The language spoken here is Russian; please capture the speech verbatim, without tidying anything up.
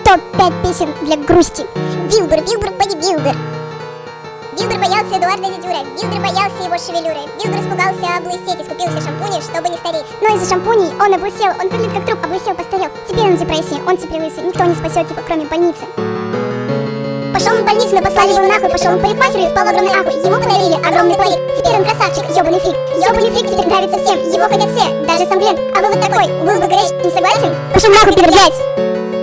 топ пять песен для грусти. Билбер, Билбер, бодибилдер. Билбер боялся Эдуарда Дедюра, Билбер боялся его шевелюры, Билбер испугался облысеть и скупился шампунем, чтобы не стареть. Но из-за шампуней он облысел, он выглядит как труп, облысел, постарел. Теперь он в депрессии, он теперь лысый, никто не спасет его, кроме больницы. Пошел он в больницу, но послали его нахуй, пошел он в парикмахеру и впал в огромный ахуй. Ему подарили огромный парик, теперь он красавчик, ёбаный фрик. Ёбаный фрик теперь нравится всем, его хотят все, даже сам Глент. А вывод такой, был бы горячий, не согласен? Пошел нахуй, пидор, блядь!